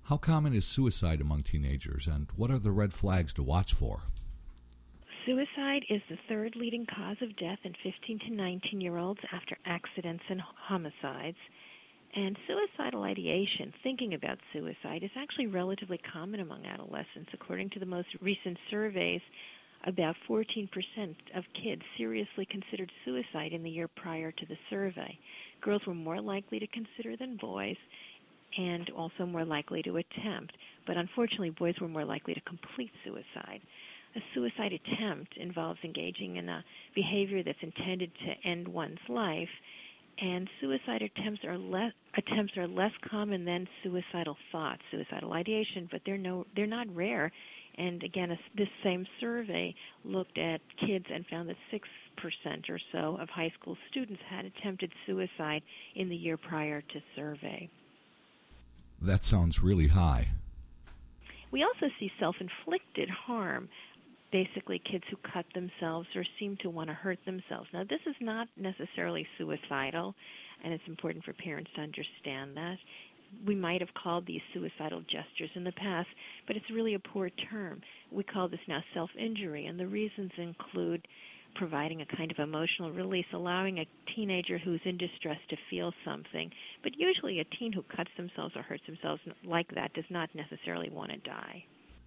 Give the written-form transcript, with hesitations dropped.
How common is suicide among teenagers, and what are the red flags to watch for? Suicide is the third leading cause of death in 15 to 19-year-olds after accidents and homicides. And suicidal ideation, thinking about suicide, is actually relatively common among adolescents. According to the most recent surveys, about 14% of kids seriously considered suicide in the year prior to the survey. Girls were more likely to consider than boys, and also more likely to attempt. But unfortunately, boys were more likely to complete suicide. A suicide attempt involves engaging in a behavior that's intended to end one's life, and suicide attempts are less common than suicidal thoughts, suicidal ideation, but they're not rare. And again, this same survey looked at kids and found that 6% or so of high school students had attempted suicide in the year prior to survey. That sounds really high. We also see self-inflicted harm. Basically, kids who cut themselves or seem to want to hurt themselves. Now, this is not necessarily suicidal, and it's important for parents to understand that. We might have called these suicidal gestures in the past, but it's really a poor term. We call this now self-injury, and the reasons include providing a kind of emotional release, allowing a teenager who's in distress to feel something. But usually a teen who cuts themselves or hurts themselves like that does not necessarily want to die.